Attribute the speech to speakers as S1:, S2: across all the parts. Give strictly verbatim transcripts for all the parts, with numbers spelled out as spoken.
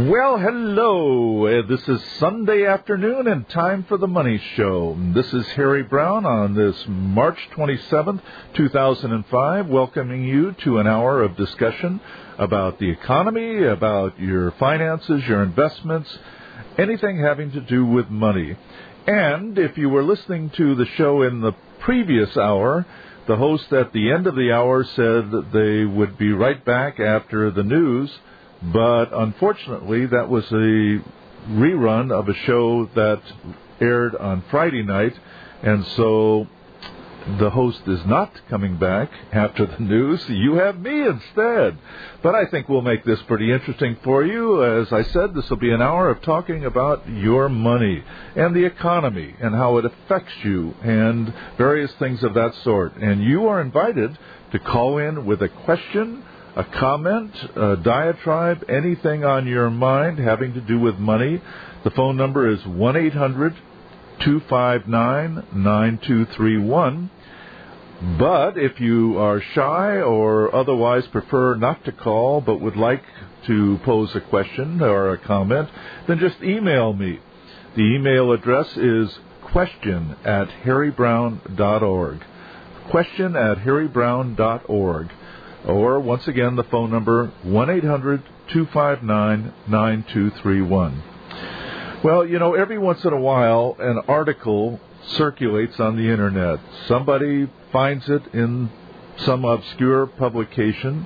S1: Well, hello. Uh, this is Sunday afternoon and time for the Money Show. This is Harry Brown on this March twenty-seventh, two thousand five, welcoming you to an hour of discussion about the economy, about your finances, your investments, anything having to do with money. And if you were listening to the show in the previous hour, the host at the end of the hour said that they would be right back after the news. But unfortunately, that was a rerun of a show that aired on Friday night, and so the host is not coming back after the news. You have me instead. But I think we'll make this pretty interesting for you. As I said, this will be an hour of talking about your money and the economy and how it affects you and various things of that sort. And you are invited to call in with a question, a comment, a diatribe, anything on your mind having to do with money. The phone number is one eight hundred two five nine nine two three one. But if you are shy or otherwise prefer not to call but would like to pose a question or a comment, then just email me. The email address is question at harry brown dot org. Question at harry brown dot org. Or, once again, the phone number, one eight hundred two five nine nine two three one. Well, you know, every once in a while, an article circulates on the Internet. Somebody finds it in some obscure publication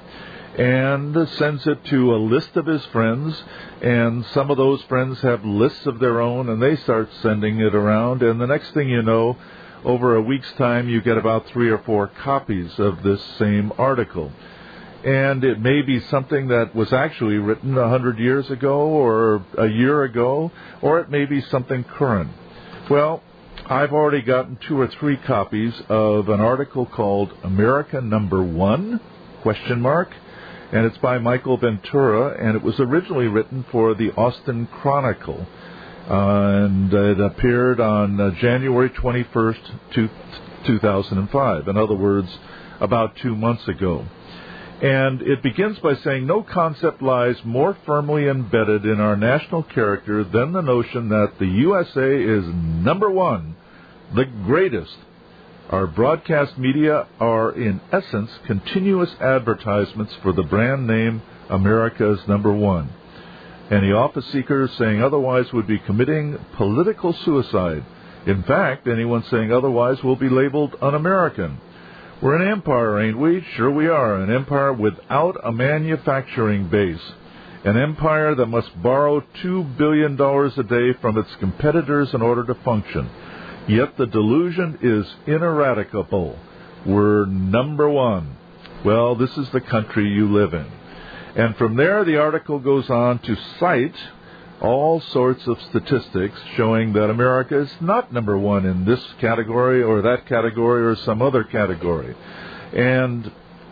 S1: and sends it to a list of his friends, and some of those friends have lists of their own, and they start sending it around, and the next thing you know, over a week's time, you get about three or four copies of this same article. And it may be something that was actually written a hundred years ago or a year ago, or it may be something current. Well, I've already gotten two or three copies of an article called America Number One, question mark, and it's by Michael Ventura, and it was originally written for the Austin Chronicle. Uh, and it appeared on uh, January twenty-first, two thousand five. In other words, about two months ago. And it begins by saying, no concept lies more firmly embedded in our national character than the notion that the U S A is number one, the greatest. Our broadcast media are, in essence, continuous advertisements for the brand name America's number one. Any office seeker saying otherwise would be committing political suicide. In fact, anyone saying otherwise will be labeled un-American. We're an empire, ain't we? Sure we are. An empire without a manufacturing base. An empire that must borrow two billion dollars a day from its competitors in order to function. Yet the delusion is ineradicable. We're number one. Well, this is the country you live in. And from there, the article goes on to cite all sorts of statistics showing that America is not number one in this category or that category or some other category. And,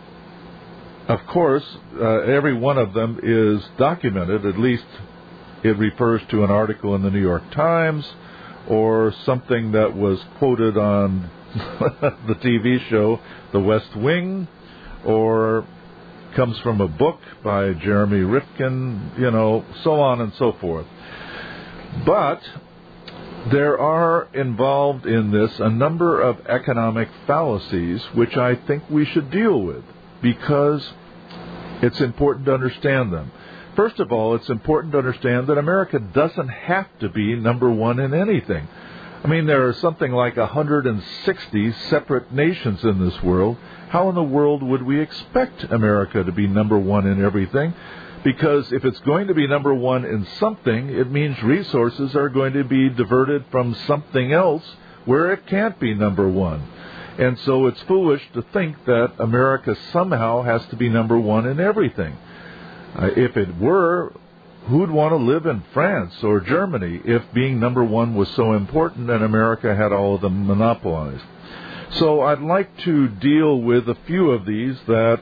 S1: of course, uh, every one of them is documented. At least it refers to an article in the New York Times or something that was quoted on the T V show The West Wing, or comes from a book by Jeremy Rifkin, you know, so on and so forth. But there are involved in this a number of economic fallacies which I think we should deal with because it's important to understand them. First of all, it's important to understand that America doesn't have to be number one in anything. I mean, there are something like one hundred sixty separate nations in this world. How in the world would we expect America to be number one in everything? Because if it's going to be number one in something, it means resources are going to be diverted from something else where it can't be number one. And so it's foolish to think that America somehow has to be number one in everything. Uh, if it were, who'd want to live in France or Germany if being number one was so important and America had all of them monopolized? So I'd like to deal with a few of these that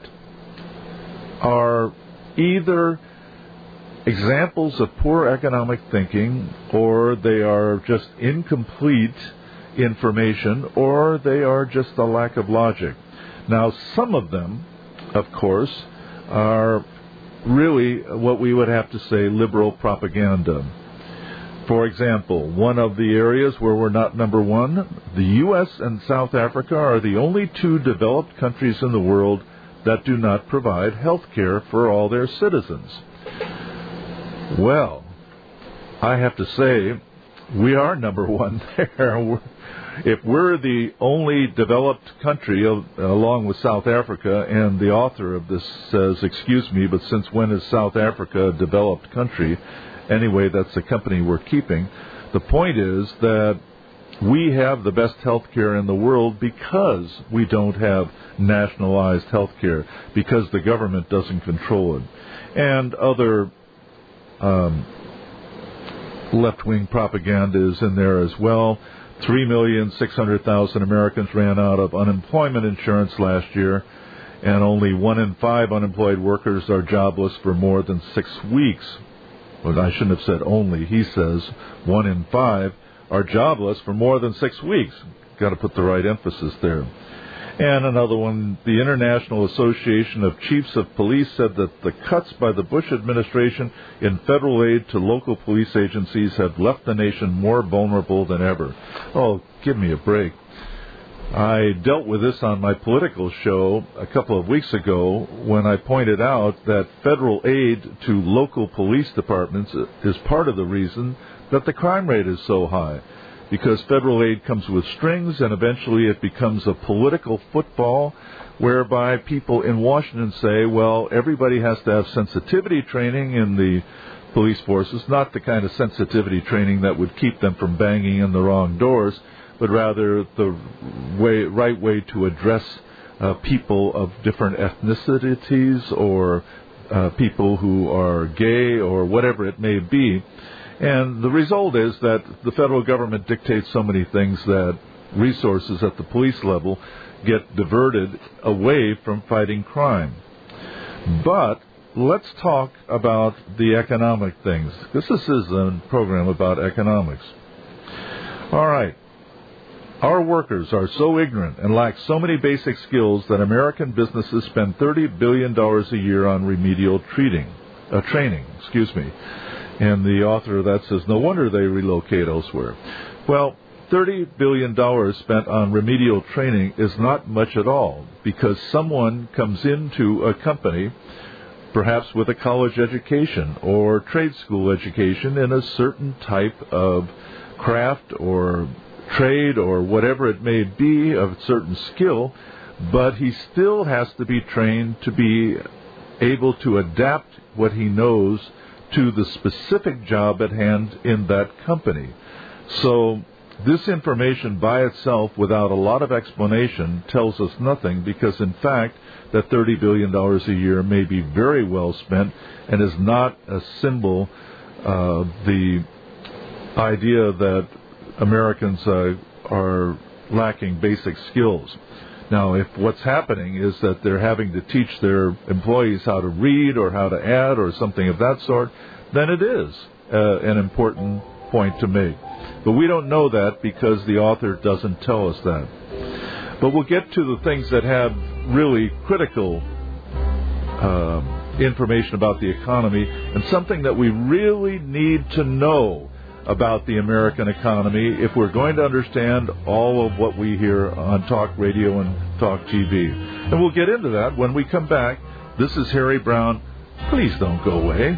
S1: are either examples of poor economic thinking, or they are just incomplete information, or they are just a lack of logic. Now, some of them, of course, are really what we would have to say liberal propaganda. For example, one of the areas where we're not number one, the U S and South Africa are the only two developed countries in the world that do not provide health care for all their citizens. Well, I have to say, we are number one there. If we're the only developed country, uh, along with South Africa, and the author of this says, excuse me, but since when is South Africa a developed country? Anyway, that's the company we're keeping. The point is that we have the best health care in the world because we don't have nationalized health care, because the government doesn't control it. And other um, left-wing propaganda is in there as well. three million six hundred thousand Americans ran out of unemployment insurance last year, and only one in five unemployed workers are jobless for more than six weeks. Well, I shouldn't have said only. He says one in five are jobless for more than six weeks. Got to put the right emphasis there. And another one, the International Association of Chiefs of Police said that the cuts by the Bush administration in federal aid to local police agencies have left the nation more vulnerable than ever. Oh, give me a break. I dealt with this on my political show a couple of weeks ago when I pointed out that federal aid to local police departments is part of the reason that the crime rate is so high. Because federal aid comes with strings, and eventually it becomes a political football whereby people in Washington say, well, everybody has to have sensitivity training in the police forces, not the kind of sensitivity training that would keep them from banging in the wrong doors, but rather the way, right way to address uh, people of different ethnicities or uh, people who are gay or whatever it may be. And the result is that the federal government dictates so many things that resources at the police level get diverted away from fighting crime. But let's talk about the economic things. This is a program about economics. All right. Our workers are so ignorant and lack so many basic skills that American businesses spend thirty billion dollars a year on remedial treating, uh, training. Excuse me. And the author of that says, no wonder they relocate elsewhere. Well, thirty billion dollars spent on remedial training is not much at all, because someone comes into a company, perhaps with a college education or trade school education in a certain type of craft or trade or whatever it may be, of a certain skill, but he still has to be trained to be able to adapt what he knows to the specific job at hand in that company. So this information by itself, without a lot of explanation, tells us nothing, because in fact that thirty billion dollars a year may be very well spent and is not a symbol of the idea that Americans uh, are lacking basic skills. Now, if what's happening is that they're having to teach their employees how to read or how to add or something of that sort, then it is uh, an important point to make. But we don't know that because the author doesn't tell us that. But we'll get to the things that have really critical uh, information about the economy, and something that we really need to know about the American economy if we're going to understand all of what we hear on talk radio and talk T V. And we'll get into that when we come back. This is Harry Brown. Please don't go away.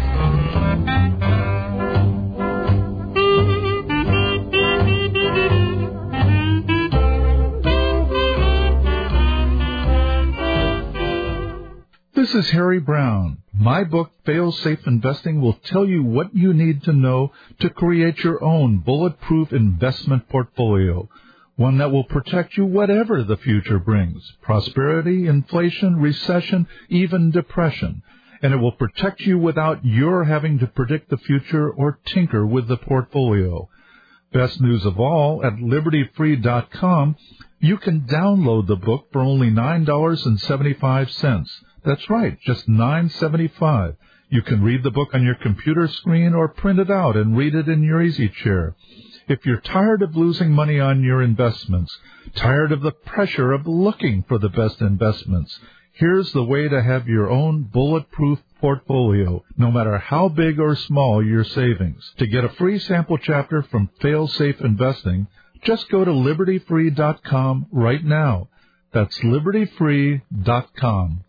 S1: This is Harry Brown. My book, Fail-Safe Investing, will tell you what you need to know to create your own bulletproof investment portfolio, one that will protect you whatever the future brings, prosperity, inflation, recession, even depression. And it will protect you without your having to predict the future or tinker with the portfolio. Best news of all, at liberty free dot com, you can download the book for only nine dollars and seventy-five cents. That's right, just nine dollars and seventy-five cents. You can read the book on your computer screen or print it out and read it in your easy chair. If you're tired of losing money on your investments, tired of the pressure of looking for the best investments, here's the way to have your own bulletproof portfolio, no matter how big or small your savings. To get a free sample chapter from Failsafe Investing, just go to liberty free dot com right now. That's liberty free dot com.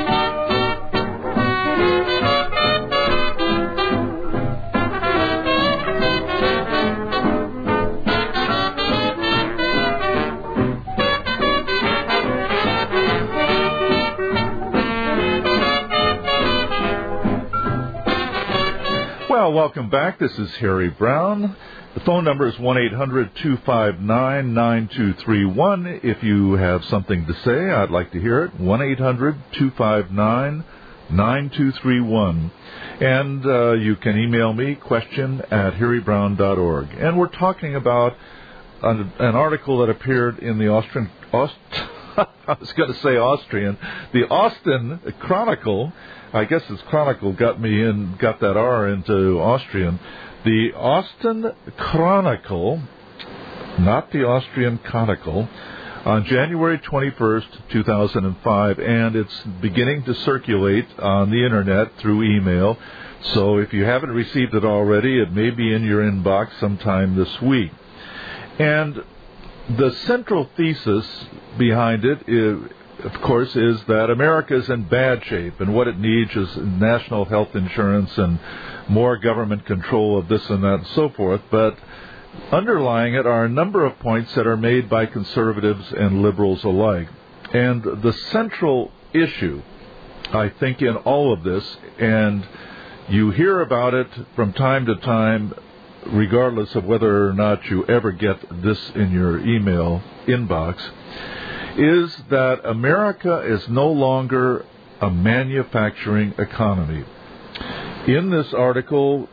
S1: Well, welcome back. This is Harry Brown. The phone number is one eight hundred two five nine nine two three one. If you have something to say, I'd like to hear it. one eight hundred two five nine nine two three one. And uh, you can email me, question at harry brown dot org. And we're talking about an, an article that appeared in the Austrian... Aust, I was going to say Austrian. The Austin Chronicle. I guess it's Chronicle got me in, got that R into Austrian. The Austin Chronicle, not the Austrian Chronicle, on January twenty-first, two thousand five, and it's beginning to circulate on the Internet through email. So if you haven't received it already, it may be in your inbox sometime this week. And the central thesis behind it is, of course, is that America is in bad shape, and what it needs is national health insurance and more government control of this and that and so forth. But underlying it are a number of points that are made by conservatives and liberals alike. And the central issue, I think, in all of this, and you hear about it from time to time, regardless of whether or not you ever get this in your email inbox, is that America is no longer a manufacturing economy. In this article,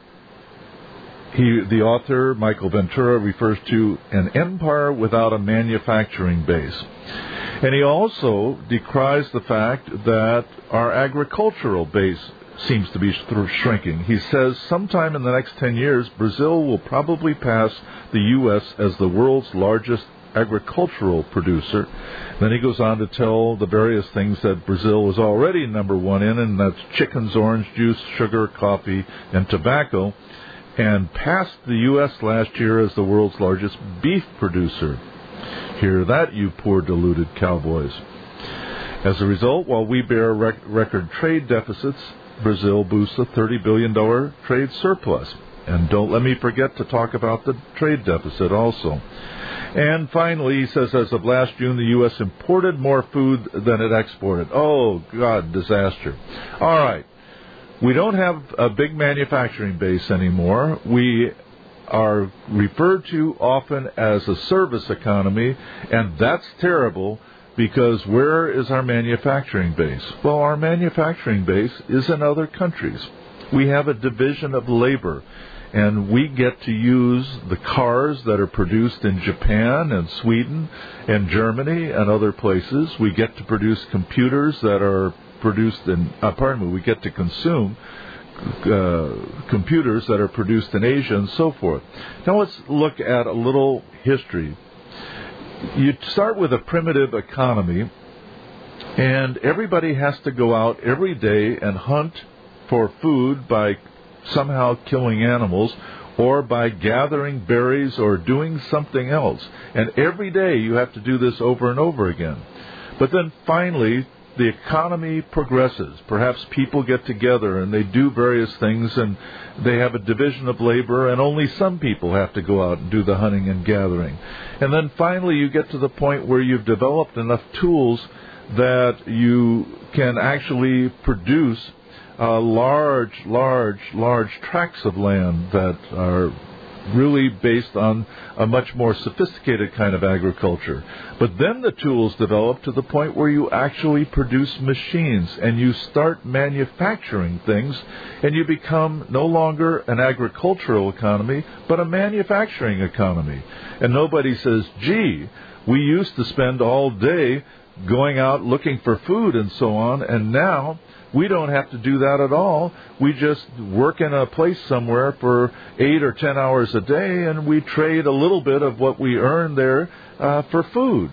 S1: he, the author, Michael Ventura, refers to an empire without a manufacturing base. And he also decries the fact that our agricultural base seems to be shrinking. He says sometime in the next ten years, Brazil will probably pass the U S as the world's largest agricultural producer. Then he goes on to tell the various things that Brazil is already number one in, and that's chickens, orange juice, sugar, coffee, and tobacco, and passed the U S last year as the world's largest beef producer. Hear that, you poor deluded cowboys. As a result, while we bear rec- record trade deficits, Brazil boasts a thirty billion dollars trade surplus. And don't let me forget to talk about the trade deficit also. And finally, he says, as of last June, the U S imported more food than it exported. Oh, God, disaster. All right. We don't have a big manufacturing base anymore. We are referred to often as a service economy, and that's terrible because where is our manufacturing base? Well, our manufacturing base is in other countries. We have a division of labor, and we get to use the cars that are produced in Japan and Sweden and Germany and other places. We get to produce computers that are produced in, uh, pardon me, we get to consume uh, computers that are produced in Asia and so forth. Now let's look at a little history. You start with a primitive economy, and everybody has to go out every day and hunt for food by somehow killing animals or by gathering berries or doing something else. And every day you have to do this over and over again. But then finally, the economy progresses. Perhaps people get together and they do various things, and they have a division of labor, and only some people have to go out and do the hunting and gathering. And then finally you get to the point where you've developed enough tools that you can actually produce uh, large, large, large tracts of land that are really based on a much more sophisticated kind of agriculture. But then the tools develop to the point where you actually produce machines and you start manufacturing things, and you become no longer an agricultural economy, but a manufacturing economy. And nobody says, gee, we used to spend all day going out looking for food and so on, and now we don't have to do that at all. We just work in a place somewhere for eight or ten hours a day, and we trade a little bit of what we earn there uh, for food.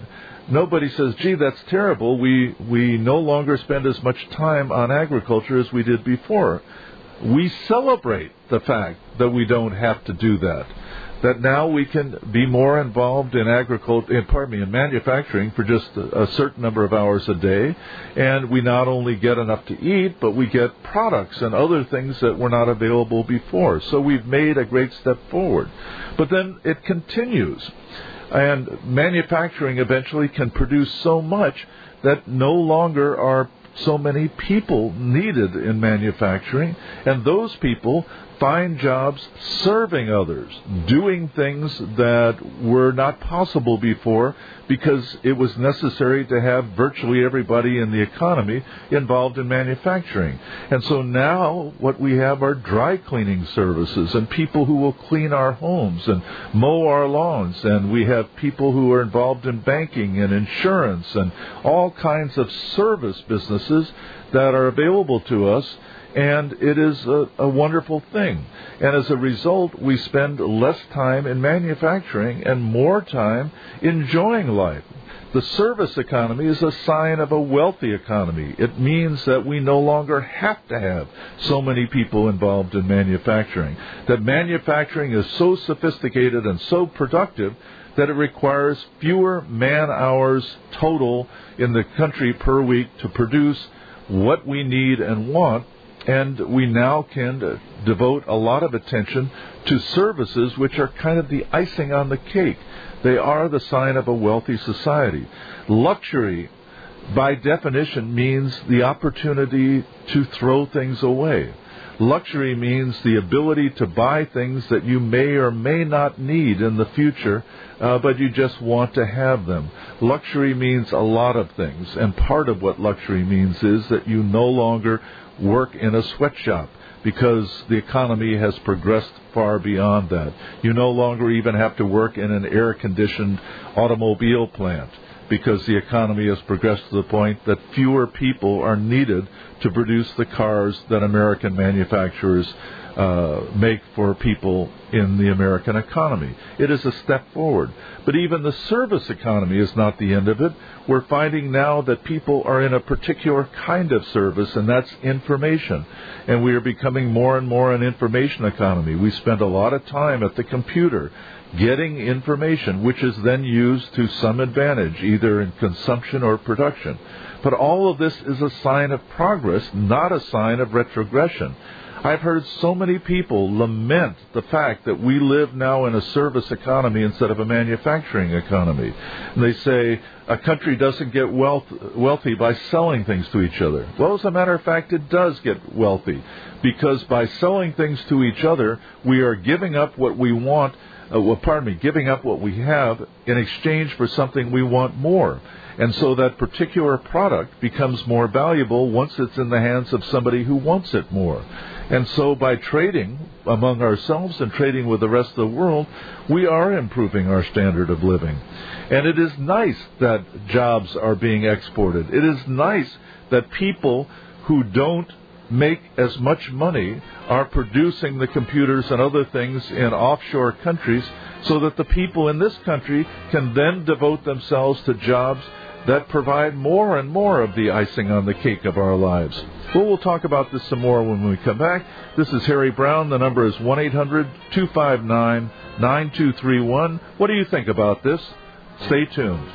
S1: nobody says, gee, that's terrible. We, we no longer spend as much time on agriculture as we did before. We celebrate the fact that we don't have to do that. That now we can be more involved in agriculture, in, pardon me, in manufacturing for just a, a certain number of hours a day, and we not only get enough to eat, but we get products and other things that were not available before. So we've made a great step forward. But then it continues, and manufacturing eventually can produce so much that no longer are so many people needed in manufacturing, and those people find jobs serving others, doing things that were not possible before because it was necessary to have virtually everybody in the economy involved in manufacturing. And so now what we have are dry cleaning services and people who will clean our homes and mow our lawns, and we have people who are involved in banking and insurance and all kinds of service businesses that are available to us. And it is a, a wonderful thing. And as a result, we spend less time in manufacturing and more time enjoying life. The service economy is a sign of a wealthy economy. It means that we no longer have to have so many people involved in manufacturing. That manufacturing is so sophisticated and so productive that it requires fewer man-hours total in the country per week to produce what we need and want. And we now can devote a lot of attention to services which are kind of the icing on the cake. They are the sign of a wealthy society. Luxury, by definition, means the opportunity to throw things away. Luxury means the ability to buy things that you may or may not need in the future, uh, but you just want to have them. Luxury means a lot of things, and part of what luxury means is that you no longer work in a sweatshop because the economy has progressed far beyond that. You no longer even have to work in an air-conditioned automobile plant because the economy has progressed to the point that fewer people are needed to produce the cars that American manufacturers uh, make for people in the American economy. It is a step forward. But even the service economy is not the end of it. We're finding now that people are in a particular kind of service, and that's information. And we are becoming more and more an information economy. We spend a lot of time at the computer getting information, which is then used to some advantage, either in consumption or production. But all of this is a sign of progress, not a sign of retrogression. I've heard so many people lament the fact that we live now in a service economy instead of a manufacturing economy. And they say a country doesn't get wealth, wealthy by selling things to each other. Well, as a matter of fact, it does get wealthy, because by selling things to each other, we are giving up what we want, uh, well, pardon me, giving up what we have in exchange for something we want more. And so that particular product becomes more valuable once it's in the hands of somebody who wants it more. And so by trading among ourselves and trading with the rest of the world, we are improving our standard of living. And it is nice that jobs are being exported. It is nice that people who don't make as much money are producing the computers and other things in offshore countries so that the people in this country can then devote themselves to jobs that provide more and more of the icing on the cake of our lives. Well, we'll talk about this some more when we come back. This is Harry Brown. The number is one eight hundred two five nine nine two three one. What do you think about this? Stay tuned.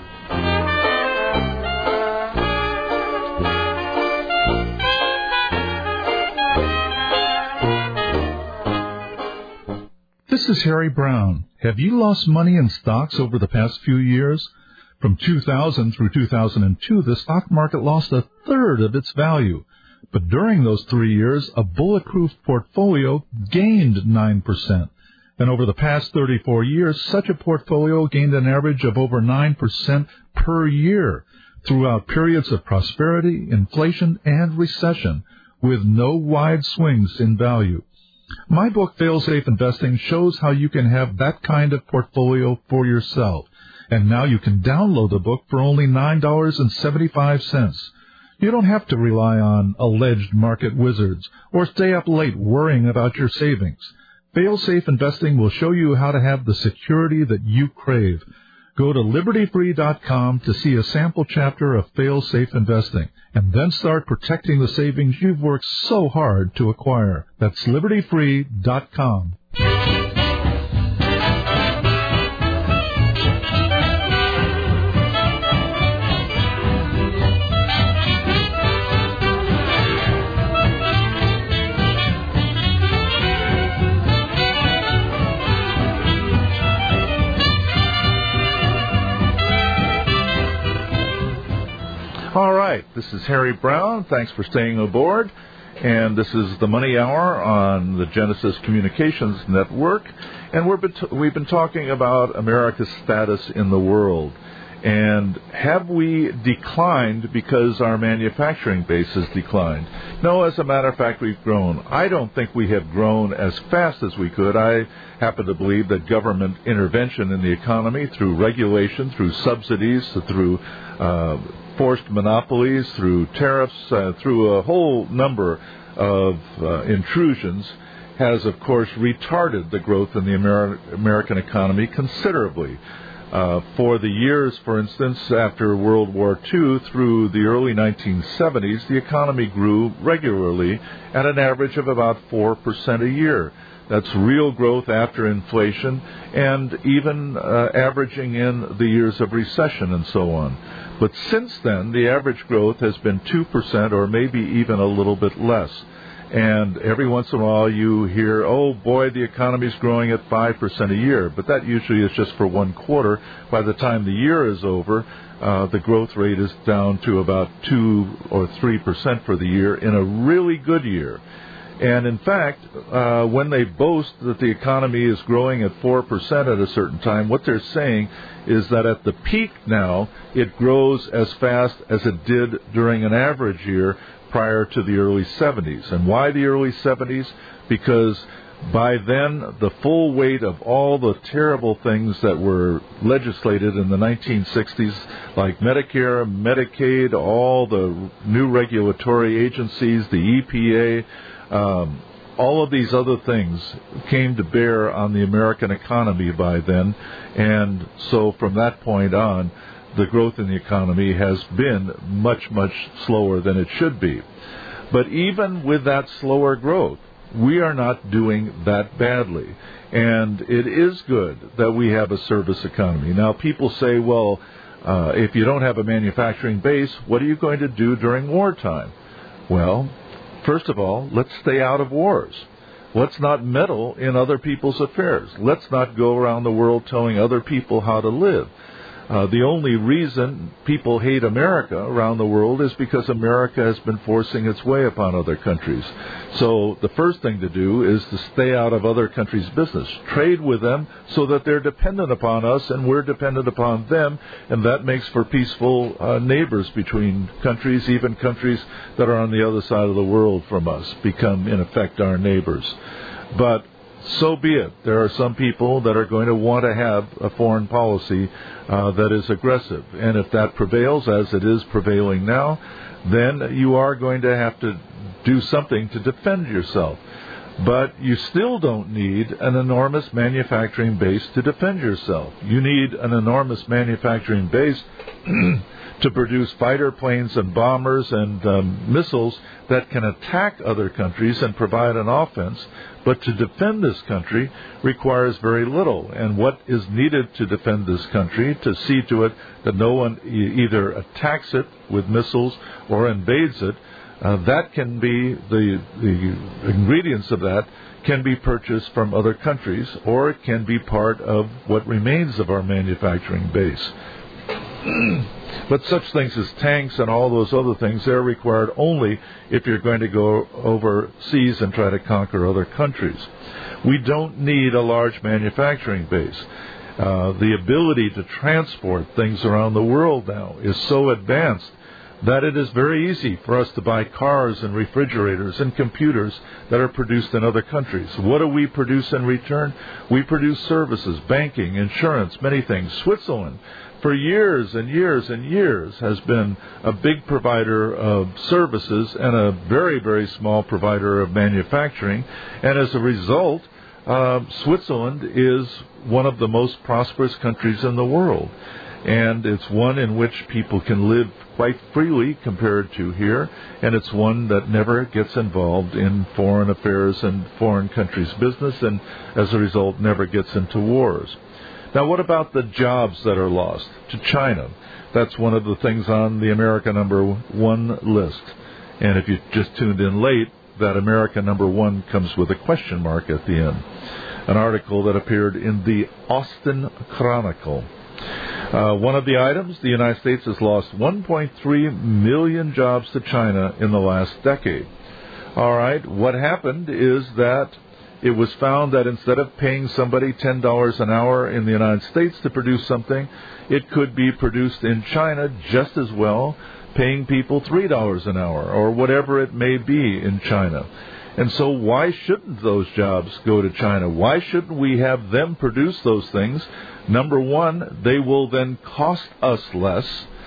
S1: This is Harry Brown. Have you lost money in stocks over the past few years? From two thousand through two thousand two, the stock market lost a third of its value. But during those three years, a bulletproof portfolio gained nine percent. And over the past thirty-four years, such a portfolio gained an average of over nine percent per year throughout periods of prosperity, inflation, and recession, with no wide swings in value. My book, Fail-Safe Investing, shows how you can have that kind of portfolio for yourself. And now you can download the book for only nine dollars and seventy-five cents. You don't have to rely on alleged market wizards or stay up late worrying about your savings. Fail-Safe Investing will show you how to have the security that you crave. Go to liberty free dot com to see a sample chapter of Fail-Safe Investing, and then start protecting the savings you've worked so hard to acquire. That's liberty free dot com. All right, this is Harry Brown. Thanks for staying aboard. And this is the Money Hour on the Genesis Communications Network. And we're been t- we've been talking about America's status in the world. And have we declined because our manufacturing base has declined? No, as a matter of fact, we've grown. I don't think we have grown as fast as we could. I happen to believe that government intervention in the economy through regulation, through subsidies, through uh, forced monopolies, through tariffs, uh, through a whole number of uh, intrusions has, of course, retarded the growth in the Amer- American economy considerably. Uh, for the years, for instance, after World War Two through the early nineteen seventies, the economy grew regularly at an average of about four percent a year. That's real growth after inflation and even uh, averaging in the years of recession and so on. But since then, the average growth has been two percent or maybe even a little bit less. And every once in a while you hear, oh boy, the economy's growing at five percent a year. But that usually is just for one quarter. By the time the year is over, uh, the growth rate is down to about two or three percent for the year in a really good year. And in fact, uh, when they boast that the economy is growing at four percent at a certain time, what they're saying is that at the peak now, it grows as fast as it did during an average year prior to the early seventies. And why the early seventies? Because by then, the full weight of all the terrible things that were legislated in the nineteen sixties, like Medicare, Medicaid, all the new regulatory agencies, the E P A, um, all of these other things came to bear on the American economy by then. And so from that point on, the growth in the economy has been much, much slower than it should be. But even with that slower growth, we are not doing that badly. And it is good that we have a service economy. Now, people say, well, uh, if you don't have a manufacturing base, what are you going to do during wartime? Well, first of all, let's stay out of wars. Let's not meddle in other people's affairs. Let's not go around the world telling other people how to live. Uh, the only reason people hate America around the world is because America has been forcing its way upon other countries. So the first thing to do is to stay out of other countries' business. Trade with them so that they're dependent upon us and we're dependent upon them, and that makes for peaceful uh, neighbors between countries. Even countries that are on the other side of the world from us become, in effect, our neighbors. But so be it. There are some people that are going to want to have a foreign policy uh, that is aggressive. And if that prevails, as it is prevailing now, then you are going to have to do something to defend yourself. But you still don't need an enormous manufacturing base to defend yourself. You need an enormous manufacturing base to produce fighter planes and bombers and um, missiles that can attack other countries and provide an offense. But to defend this country requires very little. And what is needed to defend this country, to see to it that no one e- either attacks it with missiles or invades it, uh, that can be, the, the ingredients of that can be purchased from other countries, or it can be part of what remains of our manufacturing base. But such things as tanks and all those other things, they're required only if you're going to go overseas and try to conquer other countries. We don't need a large manufacturing base. Uh, the ability to transport things around the world now is so advanced that it is very easy for us to buy cars and refrigerators and computers that are produced in other countries. What do we produce in return? We produce services, banking, insurance, many things. Switzerland, for years and years and years, has been a big provider of services and a very, very small provider of manufacturing. And as a result, uh, Switzerland is one of the most prosperous countries in the world. And it's one in which people can live quite freely compared to here, and it's one that never gets involved in foreign affairs and foreign countries' business, and as a result never gets into wars. Now, what about the jobs that are lost to China? That's one of the things on the America number one list. And if you just tuned in late, that America number one comes with a question mark at the end. An article that appeared in the Austin Chronicle. Uh, one of the items, the United States has lost one point three million jobs to China in the last decade. All right, what happened is that it was found that instead of paying somebody ten dollars an hour in the United States to produce something, it could be produced in China just as well, paying people three dollars an hour or whatever it may be in China. And so why shouldn't those jobs go to China? Why shouldn't we have them produce those things? Number one, they will then cost us less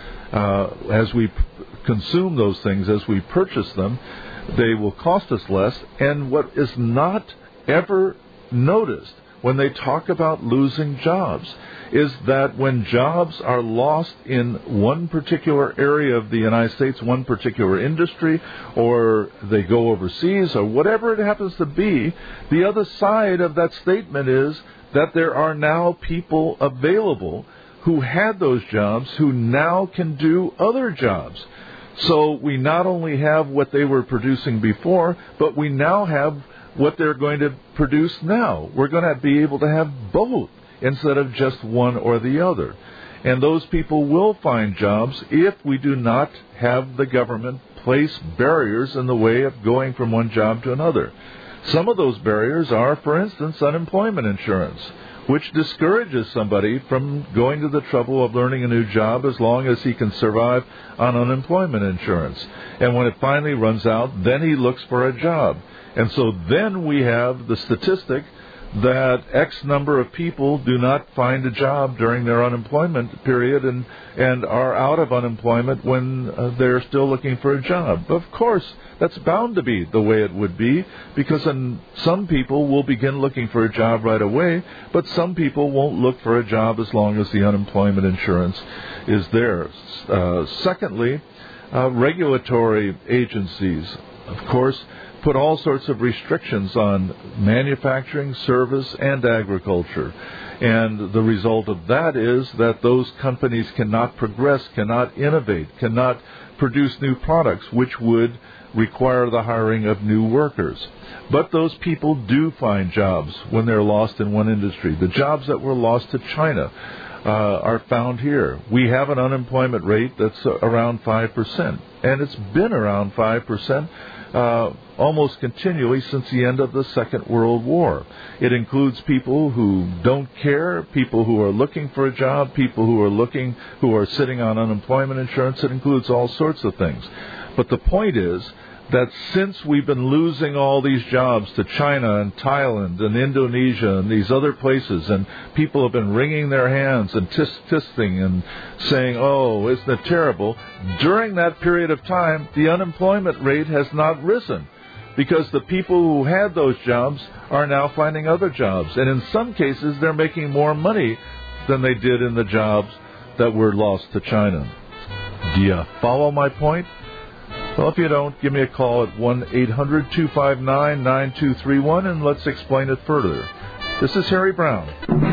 S1: uh, as we p- consume those things, as we purchase them. They will cost us less. And what is not ever noticed when they talk about losing jobs is that when jobs are lost in one particular area of the United States, one particular industry, or they go overseas, or whatever it happens to be, the other side of that statement is that there are now people available who had those jobs who now can do other jobs. So we not only have what they were producing before, but we now have what they're going to produce now. We're going to be able to have both instead of just one or the other. And those people will find jobs if we do not have the government place barriers in the way of going from one job to another. Some of those barriers are, for instance, unemployment insurance, which discourages somebody from going to the trouble of learning a new job as long as he can survive on unemployment insurance. And when it finally runs out, then he looks for a job. And so then we have the statistic that X number of people do not find a job during their unemployment period and, and are out of unemployment when uh, they're still looking for a job. Of course, that's bound to be the way it would be, because um, some people will begin looking for a job right away, but some people won't look for a job as long as the unemployment insurance is there. Uh, secondly, uh, regulatory agencies, of course, put all sorts of restrictions on manufacturing, service, and agriculture. And the result of that is that those companies cannot progress, cannot innovate, cannot produce new products, which would require the hiring of new workers. But those people do find jobs when they're lost in one industry. The jobs that were lost to China uh, are found here. We have an unemployment rate that's around five percent, and it's been around five percent Uh, almost continually since the end of the Second World War. It includes people who don't care, people who are looking for a job, people who are looking, who are sitting on unemployment insurance. It includes all sorts of things. But the point is that since we've been losing all these jobs to China and Thailand and Indonesia and these other places, and people have been wringing their hands and tis-tisting and saying, oh, isn't it terrible? During that period of time, the unemployment rate has not risen because the people who had those jobs are now finding other jobs. And in some cases, they're making more money than they did in the jobs that were lost to China. Do you follow my point? Well, if you don't, give me a call at one eight hundred two five nine nine two three one and let's explain it further. This is Harry Brown.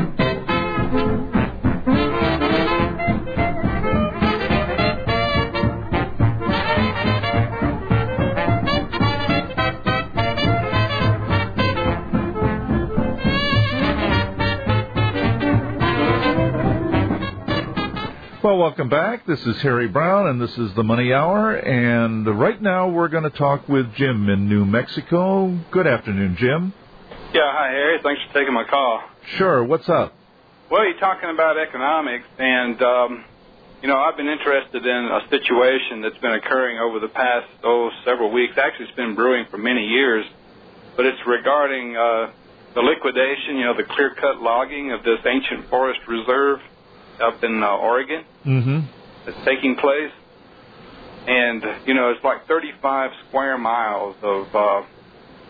S1: Well, welcome back. This is Harry Brown, and this is the Money Hour. And right now we're going to talk with Jim in New Mexico. Good afternoon, Jim.
S2: Yeah, hi, Harry. Thanks for taking my call.
S1: Sure. What's up?
S2: Well, you're talking about economics, and, um, you know, I've been interested in a situation that's been occurring over the past, oh, several weeks. Actually, it's been brewing for many years, but it's regarding uh, the liquidation, you know, the clear-cut logging of this ancient forest reserve up in uh, Oregon.
S1: Mm-hmm.
S2: That's taking place. And, you know, it's like thirty-five square miles of uh,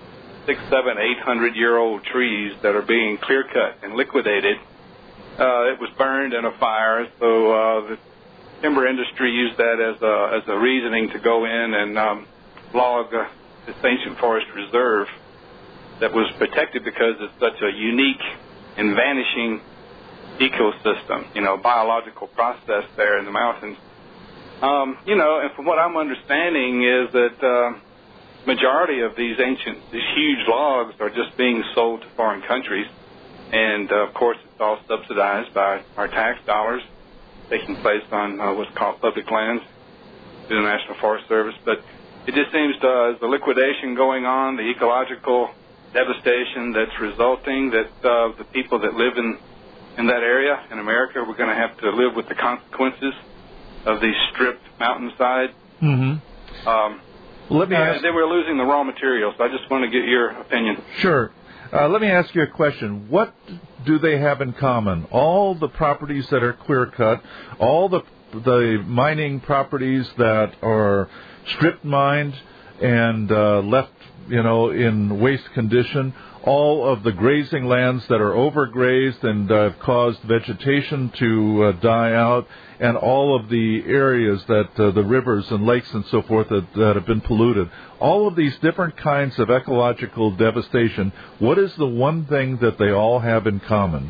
S2: six, seven, eight hundred year old trees that are being clear cut and liquidated. Uh, it was burned in a fire, so uh, the timber industry used that as a, as a reasoning to go in and um, log uh, this ancient forest reserve that was protected because it's such a unique and vanishing ecosystem, you know, biological process there in the mountains. Um, you know, and from what I'm understanding is that uh, majority of these ancient, these huge logs are just being sold to foreign countries. And, uh, of course, it's all subsidized by our tax dollars taking place on uh, what's called public lands through the National Forest Service. But it just seems to, uh, as the liquidation going on, the ecological devastation that's resulting, that uh, the people that live in in that area in America, we're going to have to live with the consequences of these stripped mountainsides.
S1: Mm-hmm.
S2: Um,
S1: Let me ask.
S2: They were losing the raw materials. So I just want to get your opinion.
S1: Sure. Uh, let me ask you a question. What do they have in common? All the properties that are clear-cut, all the the mining properties that are strip mined and uh, left, you know, in waste condition, all of the grazing lands that are overgrazed and uh, have caused vegetation to uh, die out, and all of the areas that uh, the rivers and lakes and so forth that, that have been polluted. All of these different kinds of ecological devastation, what is the one thing that they all have in common?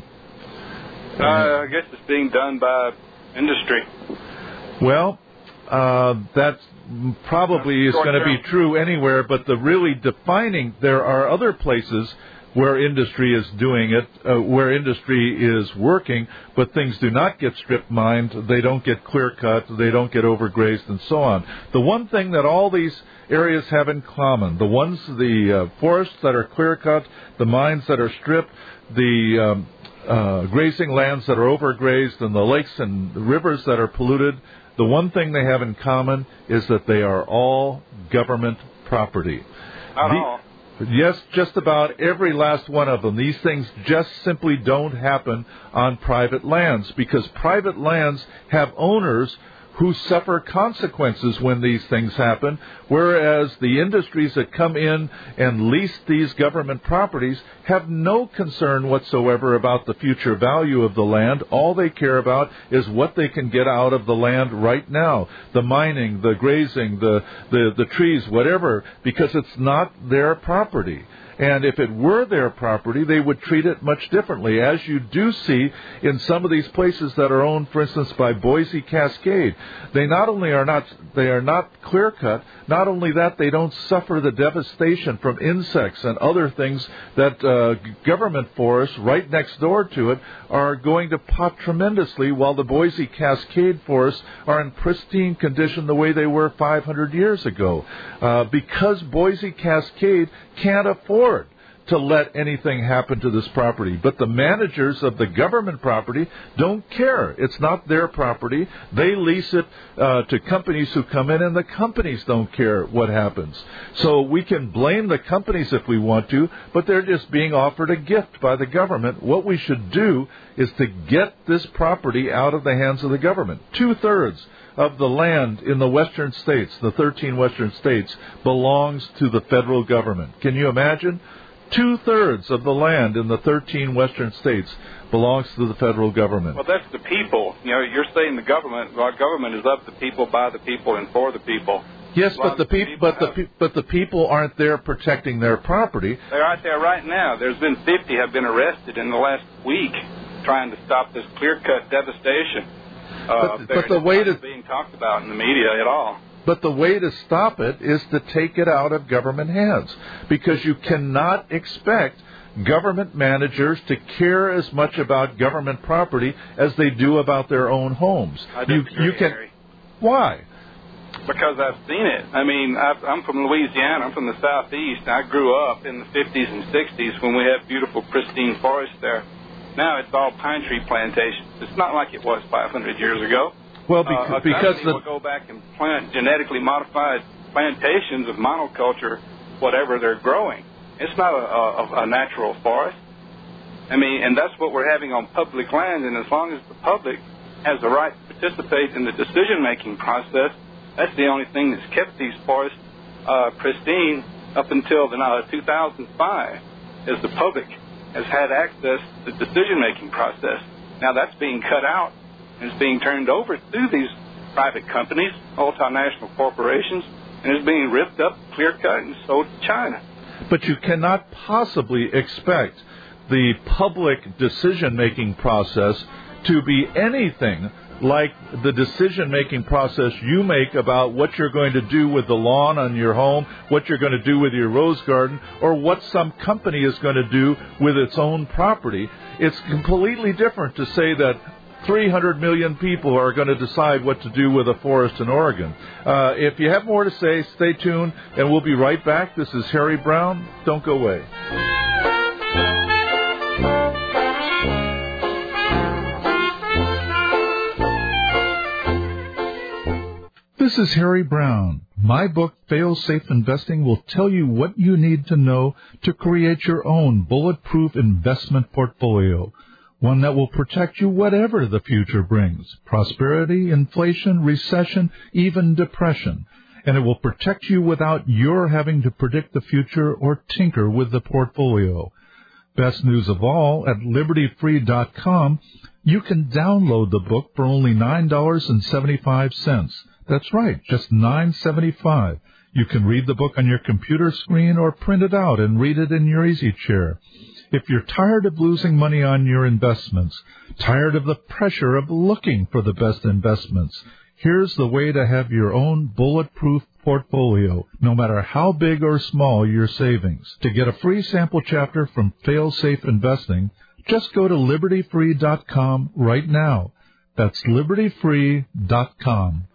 S2: Uh, I guess it's being done by industry.
S1: Well, uh, that's probably is going to be true anywhere, but the really defining, there are other places where industry is doing it, uh, where industry is working, but things do not get strip mined, they don't get clear cut, they don't get overgrazed, and so on. The one thing that all these areas have in common, the ones, the uh, forests that are clear cut, the mines that are stripped, the um, uh, grazing lands that are overgrazed, and the lakes and the rivers that are polluted, the one thing they have in common is that they are all government property.
S2: Not
S1: the,
S2: all.
S1: Yes, just about every last one of them. These things just simply don't happen on private lands because private lands have owners who suffer consequences when these things happen, whereas the industries that come in and lease these government properties have no concern whatsoever about the future value of the land. All they care about is what they can get out of the land right now, the mining, the grazing, the, the, the trees, whatever, because it's not their property. And if it were their property, they would treat it much differently, as you do see in some of these places that are owned, for instance, by Boise Cascade. They not only are not they are not clear-cut, not only that, they don't suffer the devastation from insects and other things that uh, government forests right next door to it are going to pop tremendously, while the Boise Cascade forests are in pristine condition the way they were five hundred years ago. Uh, because Boise Cascade can't afford to let anything happen to this property. But the managers of the government property don't care. It's not their property. They lease it uh, to companies who come in, and the companies don't care what happens. So we can blame the companies if we want to, but they're just being offered a gift by the government. What we should do is to get this property out of the hands of the government. Two-thirds of the land in the western states, the thirteen western states, belongs to the federal government. Can you imagine? Two-thirds of the land in the thirteen western states belongs to the federal government.
S2: Well, that's the people. You know, you're saying the government. Well, government is of the people, by the people, and for the people.
S1: Yes, but the people, but the pe- but the people aren't there protecting their property.
S2: They're out there right now. There's been fifty have been arrested in the last week trying to stop this clear-cut devastation. Uh,
S1: but, but the way to
S2: being talked about in the media at all.
S1: But the way to stop it is to take it out of government hands, because you cannot expect government managers to care as much about government property as they do about their own homes.
S2: I disagree,
S1: you, you can.
S2: Harry.
S1: Why?
S2: Because I've seen it. I mean, I've, I'm from Louisiana. I'm from the southeast. I grew up in the fifties and sixties when we had beautiful, pristine forests there. Now it's all pine tree plantations. It's not like it was five hundred years ago.
S1: Well, because,
S2: uh,
S1: because the...
S2: will go back and plant genetically modified plantations of monoculture, whatever they're growing. It's not a, a, a natural forest. I mean, and that's what we're having on public land. And as long as the public has the right to participate in the decision-making process, that's the only thing that's kept these forests uh, pristine up until the, uh, two thousand five, as the public has had access to the decision-making process. Now that's being cut out and is being turned over to these private companies, multinational corporations, and is being ripped up, clear-cut, and sold to China.
S1: But you cannot possibly expect the public decision-making process to be anything like the decision-making process you make about what you're going to do with the lawn on your home, what you're going to do with your rose garden, or what some company is going to do with its own property. It's completely different to say that three hundred million people are going to decide what to do with a forest in Oregon. Uh, if you have more to say, stay tuned, and we'll be right back. This is Harry Brown. Don't go away. This is Harry Brown. My book, Fail-Safe Investing, will tell you what you need to know to create your own bulletproof investment portfolio, one that will protect you whatever the future brings, prosperity, inflation, recession, even depression. And it will protect you without your having to predict the future or tinker with the portfolio. Best news of all, at liberty free dot com, you can download the book for only nine dollars and seventy-five cents. That's right, just nine dollars and seventy-five cents. You can read the book on your computer screen or print it out and read it in your easy chair. If you're tired of losing money on your investments, tired of the pressure of looking for the best investments, here's the way to have your own bulletproof portfolio, no matter how big or small your savings. To get a free sample chapter from Fail-Safe Investing, just go to liberty free dot com right now. That's liberty free dot com.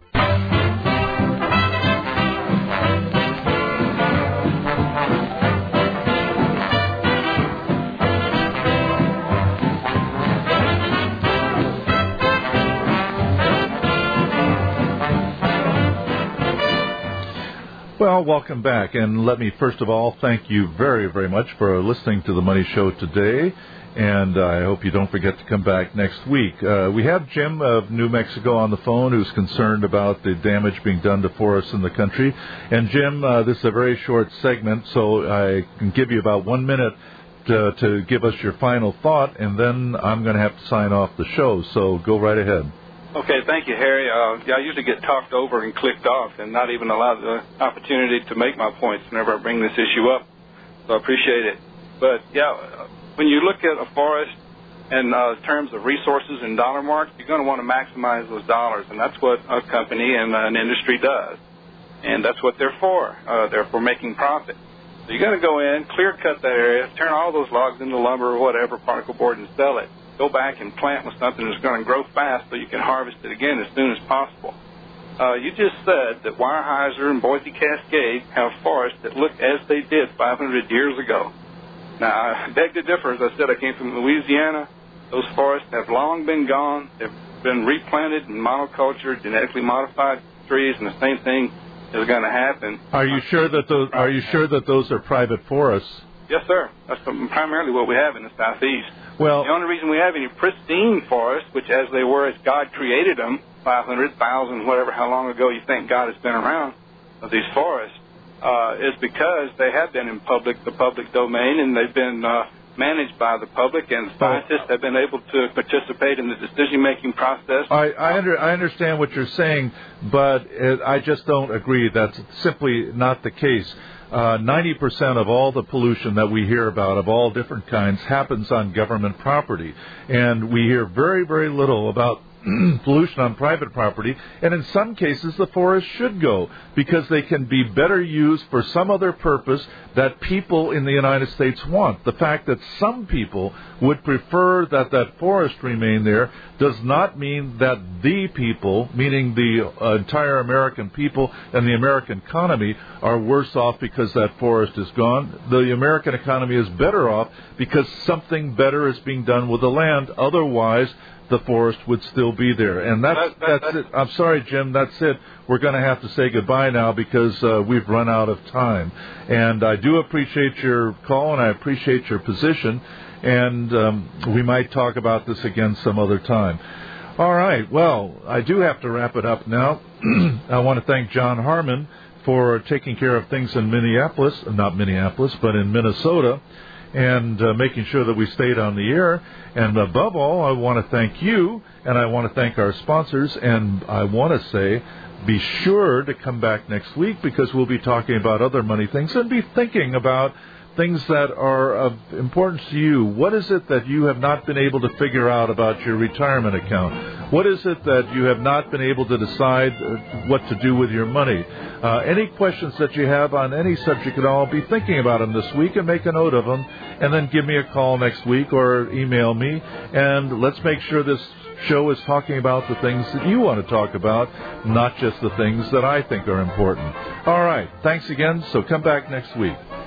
S1: Well, welcome back, and let me first of all thank you very, very much for listening to The Money Show today, and uh, I hope you don't forget to come back next week. Uh, we have Jim of New Mexico on the phone who's concerned about the damage being done to forests in the country. And Jim, uh, this is a very short segment, so I can give you about one minute to, to give us your final thought, and then I'm going to have to sign off the show, so go right ahead.
S2: Okay, thank you, Harry. Uh, yeah, I usually get talked over and clicked off and not even allowed the opportunity to make my points whenever I bring this issue up, so I appreciate it. But, yeah, when you look at a forest in uh, terms of resources and dollar marks, you're going to want to maximize those dollars, and that's what a company and an industry does. And that's what they're for. Uh, they're for making profit. So you got to go in, clear-cut that area, turn all those logs into lumber or whatever, particle board, and sell it. Go back and plant with something that's going to grow fast so you can harvest it again as soon as possible. Uh, you just said that Weyerhaeuser and Boise Cascade have forests that look as they did five hundred years ago. Now, I beg to differ. As I said, I came from Louisiana. Those forests have long been gone. They've been replanted in monoculture, genetically modified trees, and the same thing is going to happen.
S1: Are you sure that those Are you sure that those are private forests?
S2: Yes, sir. That's primarily what we have in the southeast.
S1: Well,
S2: the only reason we have any pristine forests, which as they were as God created them, five hundred thousand, whatever, how long ago you think God has been around of these forests, uh, is because they have been in public, the public domain, and they've been uh, managed by the public, and scientists have been able to participate in the decision-making process.
S1: I, I, under, I understand what you're saying, but it, I just don't agree. That's simply not the case. Uh, ninety percent of all the pollution that we hear about of all different kinds happens on government property. And we hear very, very little about pollution on private property. And in some cases, the forest should go because they can be better used for some other purpose that people in the United States want. The fact that some people would prefer that that forest remain there does not mean that the people, meaning the uh, entire American people and the American economy, are worse off because that forest is gone. The American economy is better off because something better is being done with the land. Otherwise, the forest would still be there. And that's, that, that, that's it. I'm sorry, Jim, that's it. We're going to have to say goodbye now because uh, we've run out of time. And I do appreciate your call, and I appreciate your position. And um, we might talk about this again some other time. All right. Well, I do have to wrap it up now. I want to thank John Harmon, for taking care of things in Minneapolis, not Minneapolis, but in Minnesota, and uh, making sure that we stayed on the air. And above all, I want to thank you, and I want to thank our sponsors, and I want to say, be sure to come back next week, because we'll be talking about other money things and be thinking about things that are of importance to you. What is it that you have not been able to figure out about your retirement account? What is it that you have not been able to decide what to do with your money? Uh, any questions that you have on any subject at all, be thinking about them this week and make a note of them, and then give me a call next week or email me, and let's make sure this show is talking about the things that you want to talk about, not just the things that I think are important. All right. Thanks again. So come back next week.